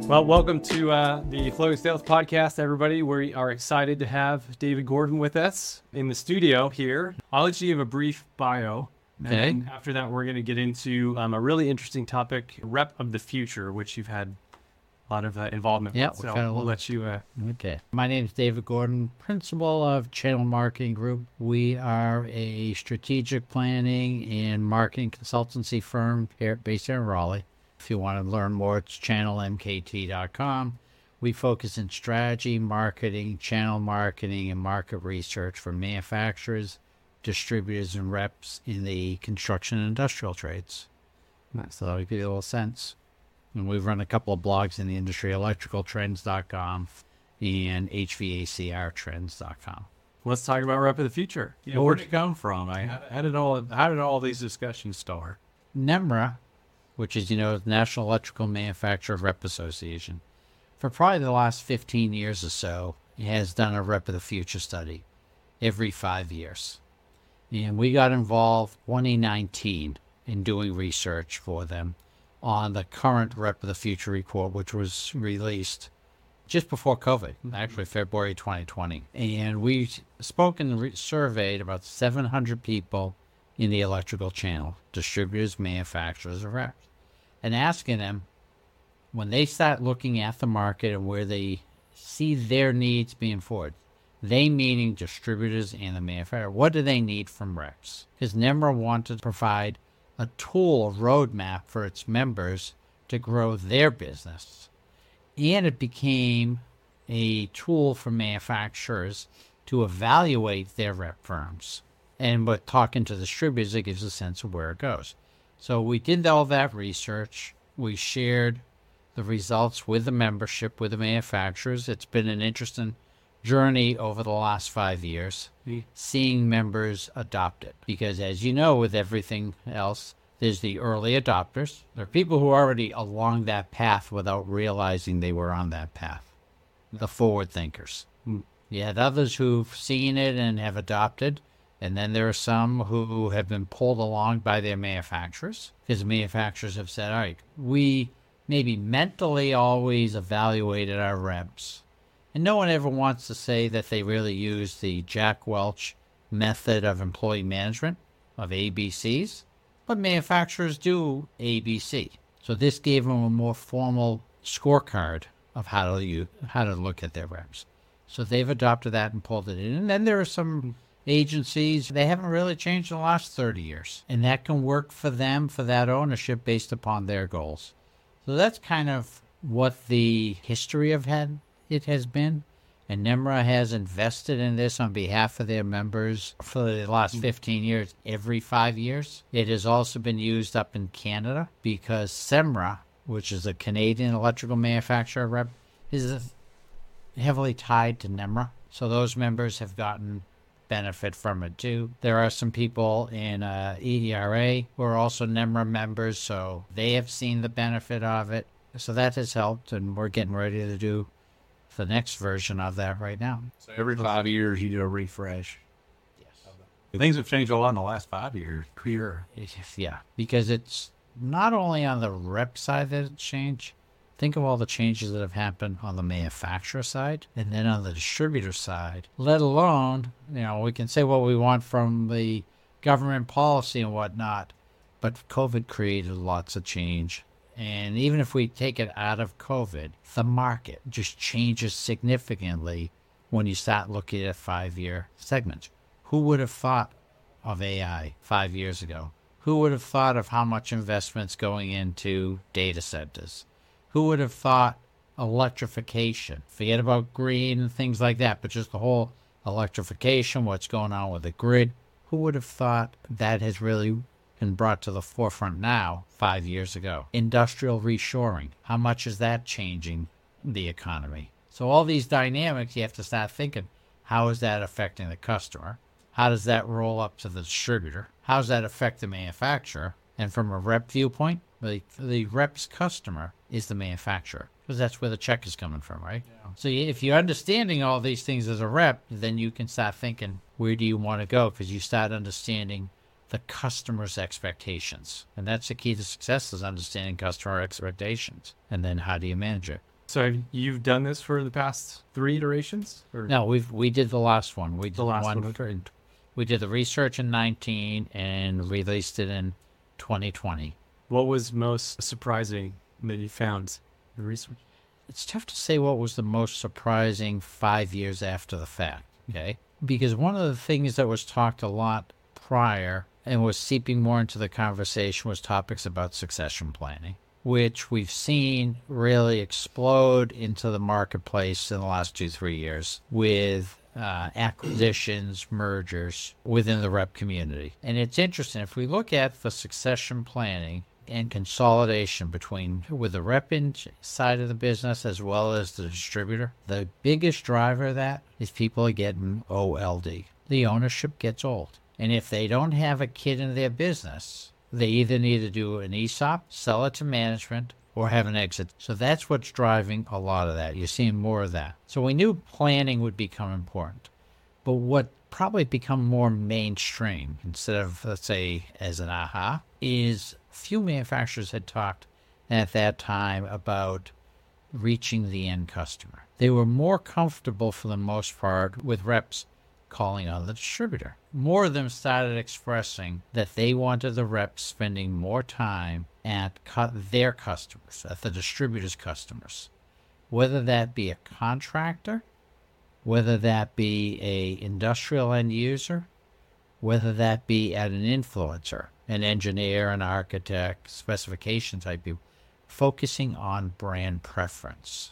Well, welcome to the Flow Sales Podcast, everybody. We are excited to have David Gordon with us in the studio here. I'll let you give a brief bio. Okay. And after that, we're going to get into a really interesting topic, Rep of the Future, which you've had a lot of involvement with. So we'll let you... Okay. My name is David Gordon, principal of Channel Marketing Group. We are a strategic planning and marketing consultancy firm based here in Raleigh. If you want to learn more, it's channelmkt.com. We focus in strategy, marketing, channel marketing, and market research for manufacturers, distributors, and reps in the construction and industrial trades. So that'll give you a little sense. And we've run a couple of blogs in the industry, electricaltrends.com and hvacrtrends.com. Let's talk about Rep of the Future. Yeah, where'd it come from? How did all these discussions start? NEMRA, which is, the National Electrical Manufacturer Rep Association, for probably the last 15 years or so, has done a Rep of the Future study every 5 years. And we got involved 2019 in doing research for them on the current Rep of the Future report, which was released just before COVID, actually February 2020. And we spoke and surveyed about 700 people in the electrical channel, distributors, manufacturers, and reps, and asking them, when they start looking at the market and where they see their needs being forward, they meaning distributors and the manufacturer, what do they need from reps? Because NEMRA wanted to provide a tool, a roadmap for its members to grow their business. And it became a tool for manufacturers to evaluate their rep firms. And but talking to distributors, it gives a sense of where it goes. So we did all that research. We shared the results with the membership, with the manufacturers. It's been an interesting journey over the last 5 years, seeing members adopt it. Because as you know, with everything else, there's the early adopters. There are people who are already along that path without realizing they were on that path. The forward thinkers. You have others who've seen it and have adopted. And then there are some who have been pulled along by their manufacturers, because manufacturers have said, all right, we maybe mentally always evaluated our reps. And no one ever wants to say that they really use the Jack Welch method of employee management, of ABCs, but manufacturers do ABC. So this gave them a more formal scorecard of how to look at their reps. So they've adopted that and pulled it in. And then there are some agencies, they haven't really changed in the last 30 years. And that can work for them, for that ownership, based upon their goals. So that's kind of what the history of it has been. And NEMRA has invested in this on behalf of their members for the last 15 years, every 5 years. It has also been used up in Canada because CEMRA, which is a Canadian electrical manufacturer rep, is heavily tied to NEMRA. So those members have gotten benefit from it too. There are some people in EERA who are also NEMRA members, so they have seen the benefit of it. So that has helped, and we're getting ready to do the next version of that right now. So every 5 years you do a refresh. Yes. Things have changed a lot in the last 5 years. Clear. Yeah, because it's not only on the rep side that it's changed. Think of all the changes that have happened on the manufacturer side and then on the distributor side, let alone, we can say what we want from the government policy and whatnot, but COVID created lots of change. And even if we take it out of COVID, the market just changes significantly when you start looking at 5-year segments. Who would have thought of AI 5 years ago? Who would have thought of how much investment's going into data centers? Who would have thought electrification? Forget about green and things like that, but just the whole electrification, what's going on with the grid. Who would have thought that has really been brought to the forefront now 5 years ago? Industrial reshoring. How much is that changing the economy? So all these dynamics, you have to start thinking, how is that affecting the customer? How does that roll up to the distributor? How does that affect the manufacturer? And from a rep viewpoint, the rep's customer is the manufacturer, because that's where the check is coming from, right? Yeah. So if you're understanding all these things as a rep, then you can start thinking, where do you want to go? Because you start understanding the customer's expectations. And that's the key to success, is understanding customer expectations. And then how do you manage it? So you've done this for the past 3 iterations? Or? No, we did the last one. We did The last one. one. We did the research in 19 and released it in 2020. What was most surprising that you found in the research? It's tough to say what was the most surprising 5 years after the fact, okay? Because one of the things that was talked a lot prior and was seeping more into the conversation was topics about succession planning, which we've seen really explode into the marketplace in the last 2-3 years with acquisitions, mergers within the rep community. And it's interesting, if we look at the succession planning and consolidation with the rep side of the business as well as the distributor, the biggest driver of that is people are getting OLD. The ownership gets old. And if they don't have a kid in their business, they either need to do an ESOP, sell it to management, or have an exit. So that's what's driving a lot of that. You're seeing more of that. So we knew planning would become important. But what probably become more mainstream instead of, let's say, as an aha, is few manufacturers had talked at that time about reaching the end customer. They were more comfortable for the most part with reps calling on the distributor. More of them started expressing that they wanted the reps spending more time at their customers, at the distributor's customers, whether that be a contractor, whether that be a industrial end user, whether that be at an influencer, an engineer, an architect, specification type people, focusing on brand preference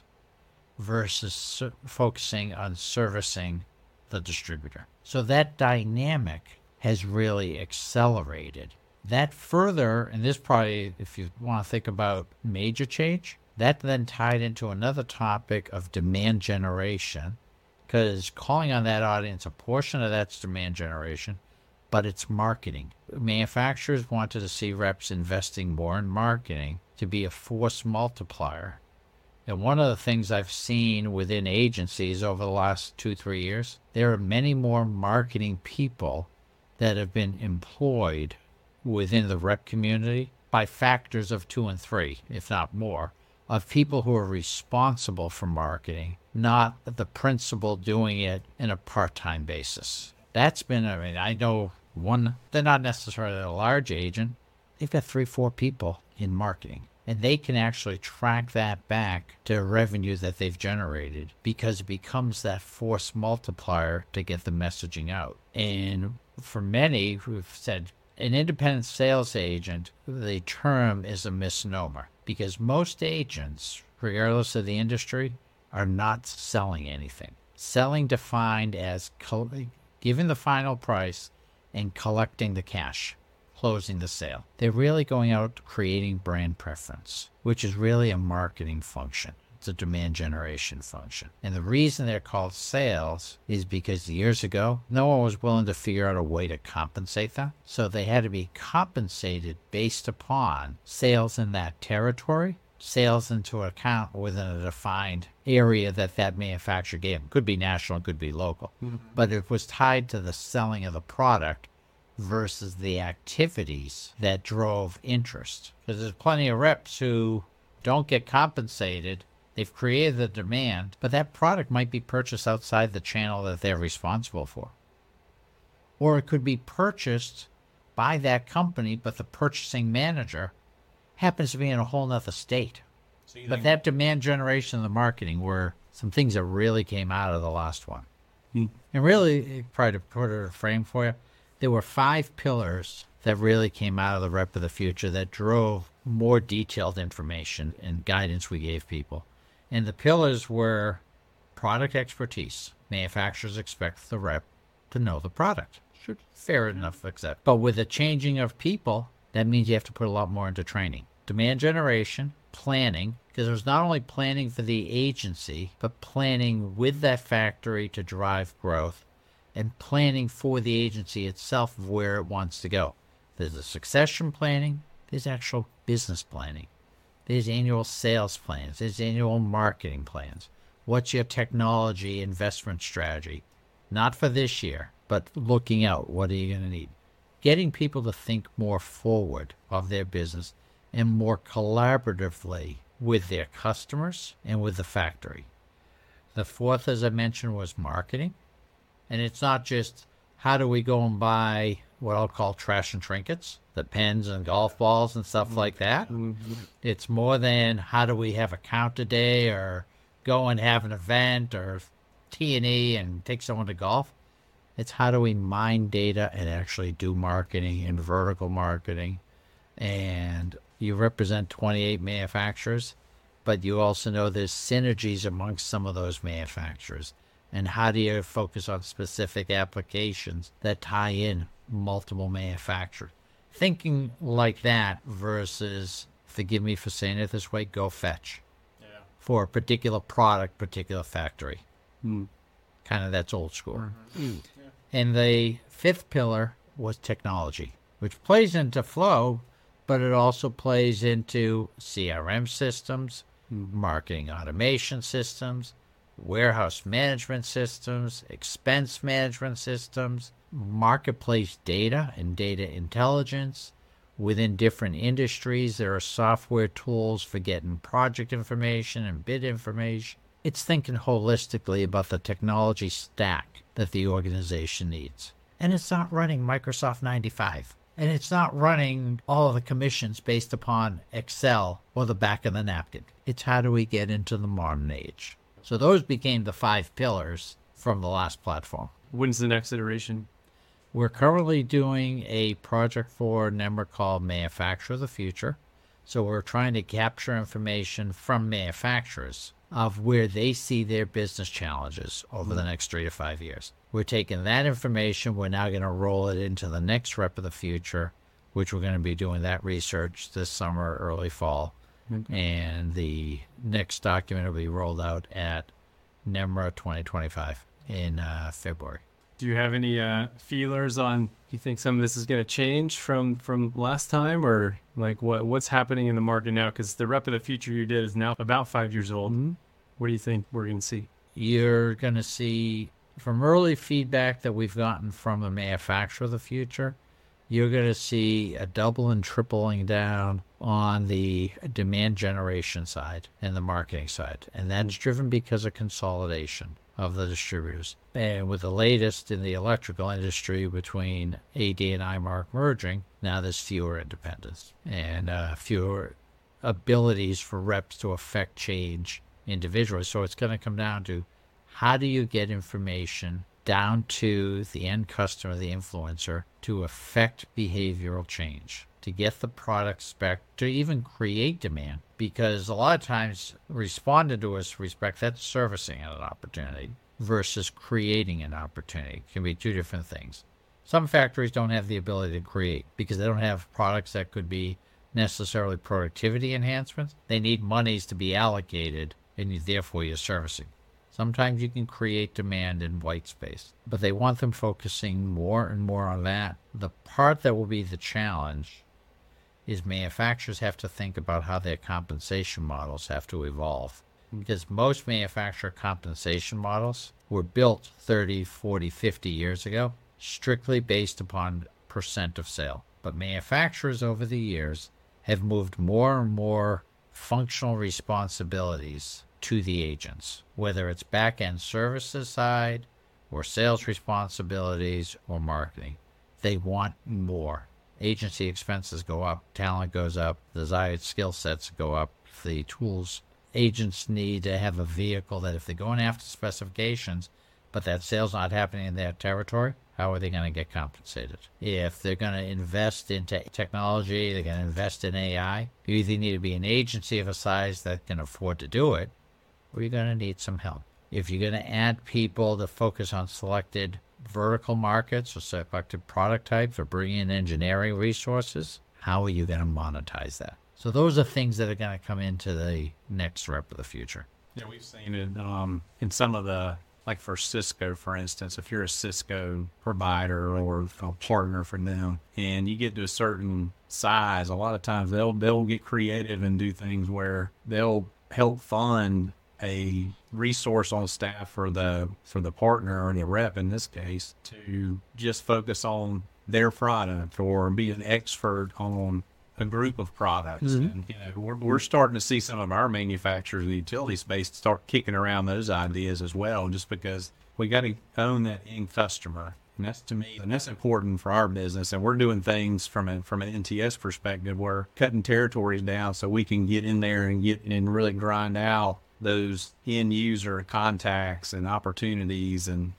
versus focusing on servicing the distributor. So that dynamic has really accelerated. That further, and this probably, if you want to think about major change, that then tied into another topic of demand generation, because calling on that audience, a portion of that's demand generation, but it's marketing. Manufacturers wanted to see reps investing more in marketing to be a force multiplier. And one of the things I've seen within agencies over the last 2-3 years, there are many more marketing people that have been employed within the rep community by factors of 2 and 3, if not more, of people who are responsible for marketing, not the principal doing it in a part-time basis. That's been, I know one, they're not necessarily a large agent. They've got 3-4 people in marketing. And they can actually track that back to revenue that they've generated because it becomes that force multiplier to get the messaging out. And for many who've said an independent sales agent, the term is a misnomer because most agents, regardless of the industry, are not selling anything. Selling defined as giving the final price and collecting the cash, closing the sale. They're really going out creating brand preference, which is really a marketing function. It's a demand generation function. And the reason they're called sales is because years ago, no one was willing to figure out a way to compensate them. So they had to be compensated based upon sales in that territory, sales into an account within a defined area that manufacturer gave them. Could be national, could be local. Mm-hmm. But it was tied to the selling of the product versus the activities that drove interest. Because there's plenty of reps who don't get compensated. They've created the demand, but that product might be purchased outside the channel that they're responsible for. Or it could be purchased by that company, but the purchasing manager happens to be in a whole nother state. But that demand generation and the marketing were some things that really came out of the last one. And really, probably to put it in a frame for you, there were 5 pillars that really came out of the Rep of the Future that drove more detailed information and guidance we gave people. And the pillars were product expertise. Manufacturers expect the rep to know the product. Should fair enough accept. But with the changing of people, that means you have to put a lot more into training. Demand generation, planning, because there's not only planning for the agency, but planning with that factory to drive growth, and planning for the agency itself of where it wants to go. There's the succession planning, there's actual business planning, there's annual sales plans, there's annual marketing plans. What's your technology investment strategy? Not for this year, but looking out, what are you going to need? Getting people to think more forward of their business and more collaboratively with their customers and with the factory. The fourth, as I mentioned, was marketing. And it's not just how do we go and buy what I'll call trash and trinkets, the pens and golf balls and stuff like that. It's more than how do we have a count a day or go and have an event or T&E and take someone to golf. It's how do we mine data and actually do marketing and vertical marketing. And you represent 28 manufacturers, but you also know there's synergies amongst some of those manufacturers. And how do you focus on specific applications that tie in multiple manufacturers? Thinking like that versus, forgive me for saying it this way, go fetch. Yeah. For a particular product, particular factory. Kind of that's old school. Yeah. And the fifth pillar was technology, which plays into flow, but it also plays into CRM systems, marketing automation systems, warehouse management systems, expense management systems, marketplace data and data intelligence. Within different industries, there are software tools for getting project information and bid information. It's thinking holistically about the technology stack that the organization needs. And it's not running Microsoft 95. And it's not running all of the commissions based upon Excel or the back of the napkin. It's how do we get into the modern age. So those became the 5 pillars from the last platform. When's the next iteration? We're currently doing a project for NEMRA called Manufacture of the Future. So we're trying to capture information from manufacturers of where they see their business challenges over the next 3 to 5 years. We're taking that information. We're now going to roll it into the next Rep of the Future, which we're going to be doing that research this summer, early fall. And the next document will be rolled out at NEMRA 2025 in February. Do you have any feelers on, you think some of this is going to change from last time, or like what's happening in the market now? Because the Rep of the Future you did is now about 5 years old. What do you think we're going to see? You're going to see, from early feedback that we've gotten from the Manufacturer of the Future, you're going to see a double and tripling down on the demand generation side and the marketing side. And that's driven because of consolidation of the distributors. And with the latest in the electrical industry between AD and iMark merging, now there's fewer independents and fewer abilities for reps to affect change individually. So it's going to come down to how do you get information down to the end customer, the influencer, to affect behavioral change, to get the product spec, to even create demand. Because a lot of times responding to a respect, that's servicing an opportunity versus creating an opportunity. It can be two different things. Some factories don't have the ability to create because they don't have products that could be necessarily productivity enhancements. They need monies to be allocated, and therefore you're servicing. Sometimes you can create demand in white space, but they want them focusing more and more on that. The part that will be the challenge is manufacturers have to think about how their compensation models have to evolve. Because most manufacturer compensation models were built 30, 40, 50 years ago, strictly based upon percent of sale. But manufacturers over the years have moved more and more functional responsibilities to the agents, whether it's back-end services side or sales responsibilities or marketing. They want more. Agency expenses go up, talent goes up, desired skill sets go up, the tools. Agents need to have a vehicle that if they're going after specifications, but that sale's not happening in their territory, how are they going to get compensated? If they're going to invest into technology, they're going to invest in AI, you either need to be an agency of a size that can afford to do it, or you're going to need some help. If you're going to add people to focus on selected vertical markets or selected product types or bring in engineering resources, how are you going to monetize that? So those are things that are going to come into the next Rep of the Future. Yeah, we've seen it in some of the, like for Cisco, for instance, if you're a Cisco provider or a partner for them and you get to a certain size, a lot of times they'll get creative and do things where they'll help fund a resource on staff for the partner or the rep in this case to just focus on their product or be an expert on a group of products. And, we're starting to see some of our manufacturers in the utility space start kicking around those ideas as well, just because we got to own that end customer. And that's, to me, and that's important for our business. And we're doing things from an NTS perspective. We're cutting territories down so we can get in there and really grind out those end user contacts and opportunities and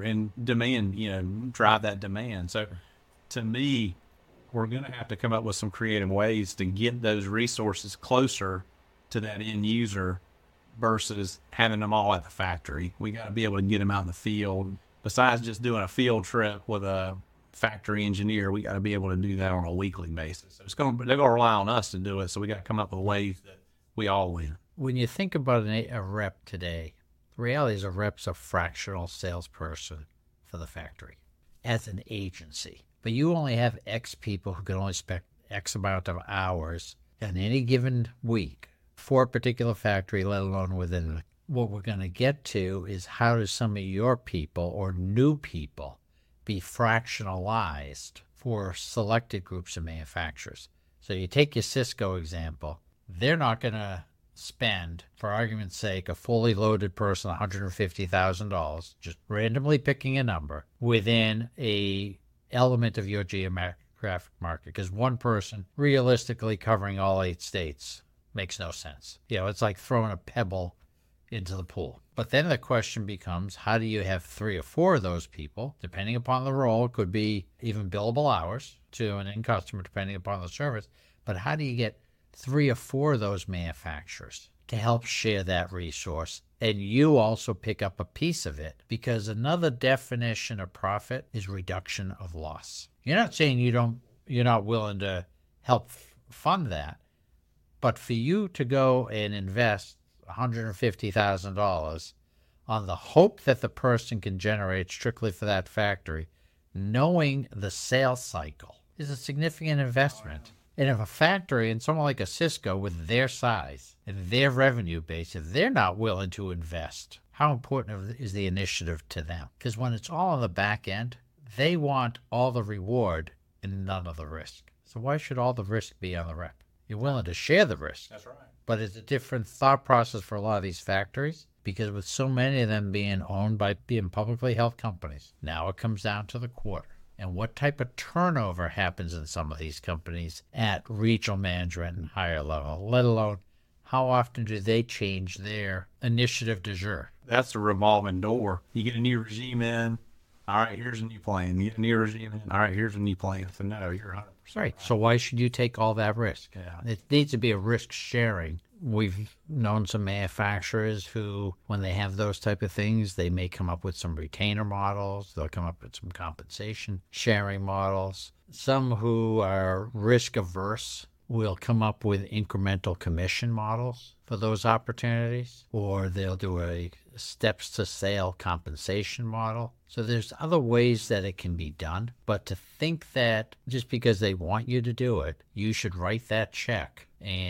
demand, drive that demand. So to me, we're going to have to come up with some creative ways to get those resources closer to that end user versus having them all at the factory. We got to be able to get them out in the field. Besides just doing a field trip with a factory engineer, we got to be able to do that on a weekly basis. So they're going to rely on us to do it. So we got to come up with ways that we all win. When you think about a rep today, the reality is a rep's a fractional salesperson for the factory as an agency. But you only have X people who can only spend X amount of hours in any given week for a particular factory, let alone within it. What we're going to get to is how do some of your people or new people be fractionalized for selected groups of manufacturers. So you take your Cisco example, they're not going to spend, for argument's sake, a fully loaded person $150,000, just randomly picking a number within a element of your geographic market, because one person realistically covering all 8 states makes no sense. It's like throwing a pebble into the pool. But then the question becomes, how do you have 3 or 4 of those people, depending upon the role, it could be even billable hours to an end customer, depending upon the service, but how do you get 3 or 4 of those manufacturers to help share that resource? And you also pick up a piece of it, because another definition of profit is reduction of loss. You're not saying you're not willing to help fund that, but for you to go and invest $150,000 on the hope that the person can generate strictly for that factory, knowing the sales cycle, is a significant investment. And if a factory, and someone like a Cisco with their size and their revenue base, if they're not willing to invest, how important is the initiative to them? Because when it's all on the back end, they want all the reward and none of the risk. So why should all the risk be on the rep? You're willing to share the risk. That's right. But it's a different thought process for a lot of these factories, because with so many of them being owned by being publicly held companies, now it comes down to the quarter. And what type of turnover happens in some of these companies at regional management and higher level, let alone how often do they change their initiative du jour? That's a revolving door. You get a new regime in, all right, here's a new plan. You get a new regime in, all right, here's a new plan. So no, you're 100%. Right. So why should you take all that risk? Yeah. It needs to be a risk sharing. We've known some manufacturers who, when they have those type of things, they may come up with some retainer models. They'll come up with some compensation sharing models. Some who are risk averse will come up with incremental commission models for those opportunities, or they'll do a steps to sale compensation model. So there's other ways that it can be done, but to think that just because they want you to do it, you should write that check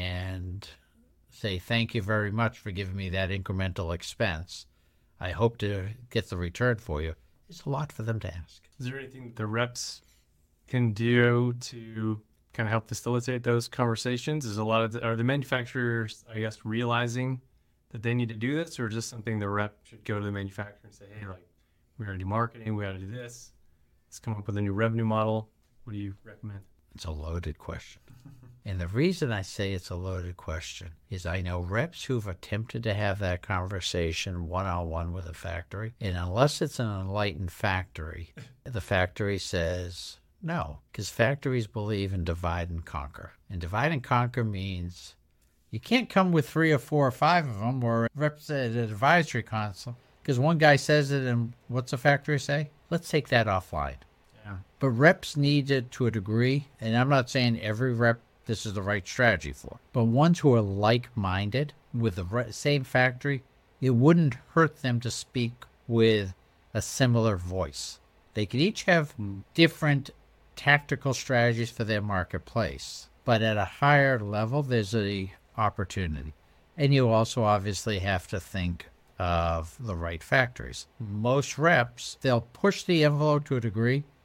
and say, thank you very much for giving me that incremental expense. I hope to get the return for you. It's a lot for them to ask. Is there anything that the reps can do to kind of help facilitate those conversations? Are the manufacturers, I guess, realizing that they need to do this, or is this something the rep should go to the manufacturer and say, hey, like, we got to do marketing, we got to do this, let's come up with a new revenue model? What do you recommend? It's a loaded question. And the reason I say it's a loaded question is I know reps who've attempted to have that conversation one-on-one with a factory, and unless it's an enlightened factory, the factory says no, because factories believe in divide and conquer. And divide and conquer means you can't come with 3 or 4 or 5 of them or reps at an advisory council, because one guy says it and what's the factory say? Let's take that offline. Yeah. But reps need it to a degree, and I'm not saying every rep this is the right strategy for, but ones who are like-minded with the same factory, it wouldn't hurt them to speak with a similar voice. They could each have different tactical strategies for their marketplace, but at a higher level, there's a opportunity. And you also obviously have to think of the right factories. Most reps, they'll push the envelope to a degree,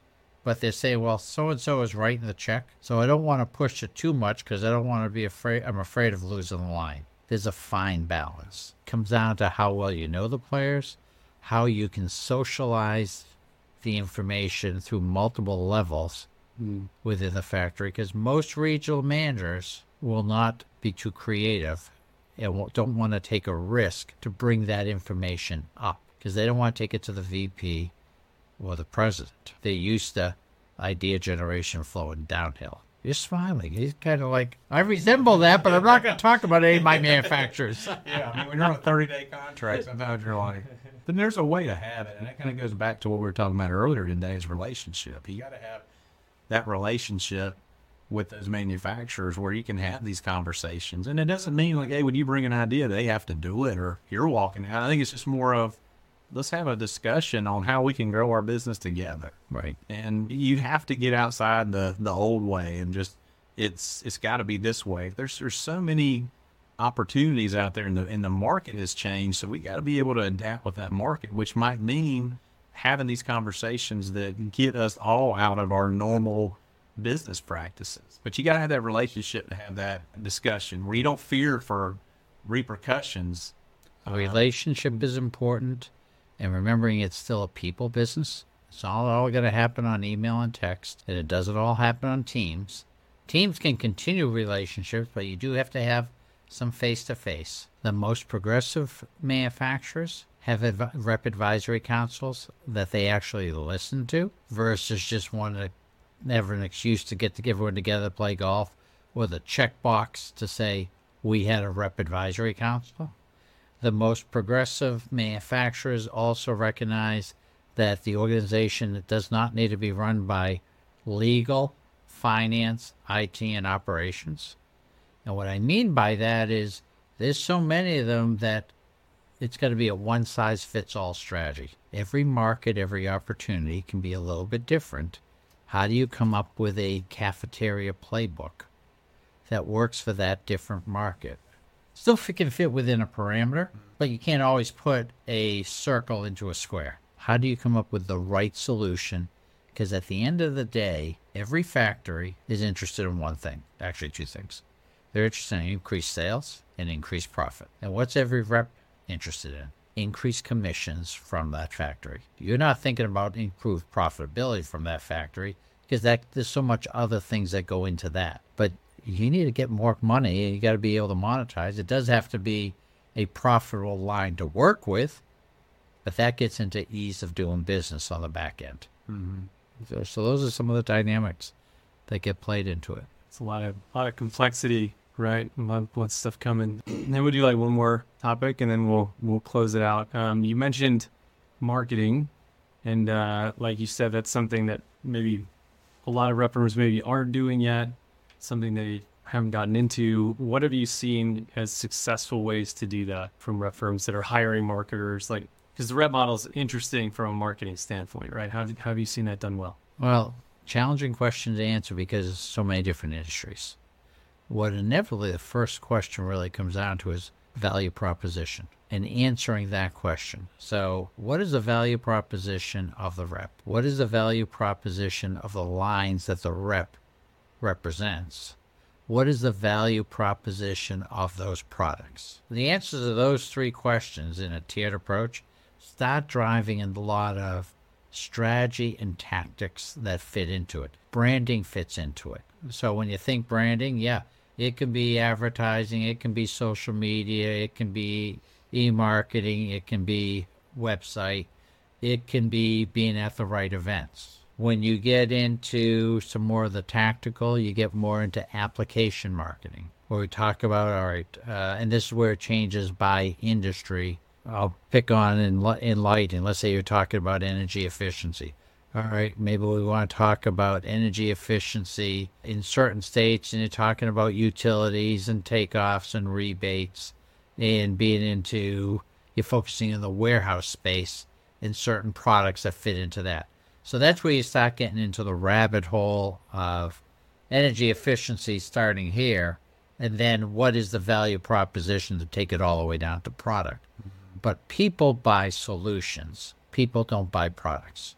but they say, well, so-and-so is writing the check, so I don't want to push it too much because I don't want to be afraid. I'm afraid of losing the line. There's a fine balance. It comes down to how well you know the players, how you can socialize the information through multiple levels within the factory, because most regional managers will not be too creative and don't want to take a risk to bring that information up because they don't want to take it to the VP or the president. They're used to idea generation flowing downhill. You're smiling. He's kind of like, I resemble that, but I'm not going to talk about any of my manufacturers. Yeah, I mean, when you're on a 30-day contract, sometimes you're like, then there's a way to have it. And that kind of goes back to what we were talking about earlier today is relationship. You got to have that relationship with those manufacturers where you can have these conversations. And it doesn't mean like, hey, when you bring an idea, they have to do it or you're walking out. I think it's just more of, let's have a discussion on how we can grow our business together. Right. And you have to get outside the old way and just, it's got to be this way. There's so many opportunities out there and the market has changed. So we got to be able to adapt with that market, which might mean having these conversations that get us all out of our normal business practices. But you got to have that relationship to have that discussion where you don't fear for repercussions. A relationship is important, and remembering it's still a people business. It's all going to happen on email and text, and it doesn't all happen on Teams. Teams can continue relationships, but you do have to have some face-to-face. The most progressive manufacturers have rep advisory councils that they actually listen to versus just want to have an excuse to get everyone together to play golf with a checkbox to say, we had a rep advisory council. The most progressive manufacturers also recognize that the organization does not need to be run by legal, finance, IT, and operations. And what I mean by that is there's so many of them that it's got to be a one-size-fits-all strategy. Every market, every opportunity can be a little bit different. How do you come up with a cafeteria playbook that works for that different market? Still can fit within a parameter, but you can't always put a circle into a square. How do you come up with the right solution? Because at the end of the day, every factory is interested in one thing, actually two things. They're interested in increased sales and increased profit. And what's every rep interested in? Increased commissions from that factory. You're not thinking about improved profitability from that factory because there's so much other things that go into that. But you need to get more money and you got to be able to monetize. It does have to be a profitable line to work with, but that gets into ease of doing business on the back end. Mm-hmm. So those are some of the dynamics that get played into it. It's a lot of complexity, right? A lot of stuff coming. And then we'll do like one more topic, and then we'll close it out. You mentioned marketing, and like you said, that's something that maybe a lot of rep firms maybe aren't doing yet. Something they haven't gotten into. What have you seen as successful ways to do that from rep firms that are hiring marketers? Like, because the rep model is interesting from a marketing standpoint, right? How have you seen that done well? Well, challenging question to answer because there's so many different industries. What inevitably the first question really comes down to is value proposition and answering that question. So what is the value proposition of the rep? What is the value proposition of the lines that the rep represents? What is the value proposition of those products? The answers to those three questions in a tiered approach start driving a lot of strategy and tactics that fit into it. Branding fits into it. So when you think branding, yeah, it can be advertising, it can be social media, it can be e-marketing, it can be website, it can be being at the right events. When you get into some more of the tactical, you get more into application marketing, where we talk about, all right, and this is where it changes by industry. I'll pick on in lighting. Let's say you're talking about energy efficiency. All right, maybe we want to talk about energy efficiency in certain states, and you're talking about utilities and takeoffs and rebates, and you're focusing on the warehouse space and certain products that fit into that. So that's where you start getting into the rabbit hole of energy efficiency starting here, and then what is the value proposition to take it all the way down to product. Mm-hmm. But people buy solutions. People don't buy products.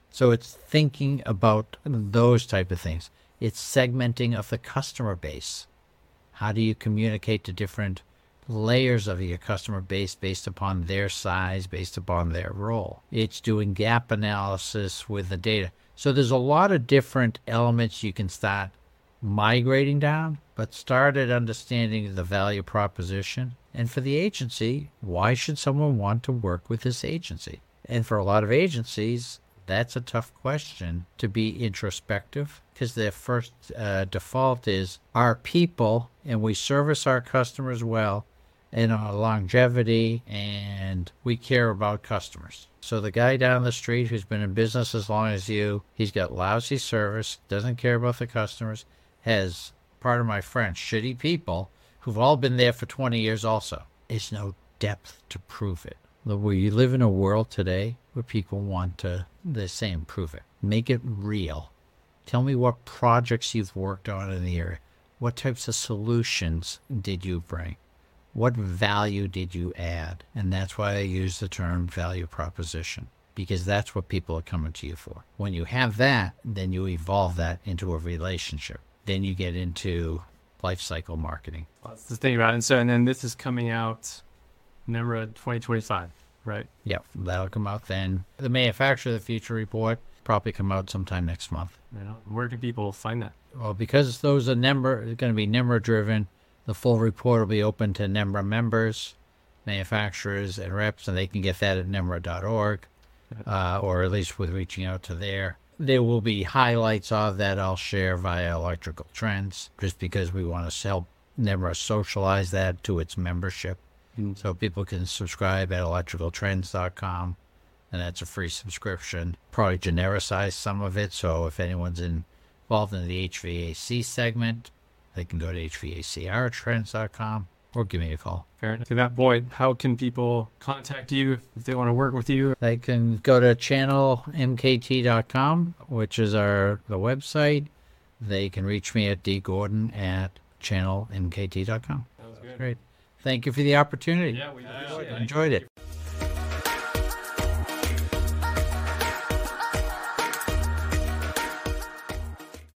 So it's thinking about those type of things. It's segmenting of the customer base. How do you communicate to different layers of your customer base based upon their size, based upon their role? It's doing gap analysis with the data. So there's a lot of different elements you can start migrating down, but start at understanding the value proposition. And for the agency, why should someone want to work with this agency? And for a lot of agencies, that's a tough question to be introspective, because their first default is our people, and we service our customers well, and our longevity, and we care about customers. So the guy down the street who's been in business as long as you, he's got lousy service, doesn't care about the customers, has, pardon my French, shitty people who've all been there for 20 years also. There's no depth to prove it. We live in a world today where people want to, they're saying, prove it. Make it real. Tell me what projects you've worked on in the area. What types of solutions did you bring? What value did you add? And that's why I use the term value proposition, because that's what people are coming to you for. When you have that, then you evolve that into a relationship. Then you get into life cycle marketing. That's the thing about it. And then this is coming out NEMRA 2025, right? Yep, that'll come out then. The Manufacturer of the Future report probably come out sometime next month. Where can people find that? Well, because those are going to be NEMRA driven, the full report will be open to NEMRA members, manufacturers, and reps, and they can get that at nemra.org, or at least with reaching out to there. There will be highlights of that I'll share via Electrical Trends, just because we want to help NEMRA socialize that to its membership. So people can subscribe at electricaltrends.com, and that's a free subscription. Probably genericize some of it, so if anyone's involved in the HVAC segment, they can go to hvacrtrends.com or give me a call. Fair enough. To that point, how can people contact you if they want to work with you? They can go to channelmkt.com, which is the website. They can reach me at dgordon@channelmkt.com. That was good. Great. Thank you for the opportunity. Yeah, we enjoyed it.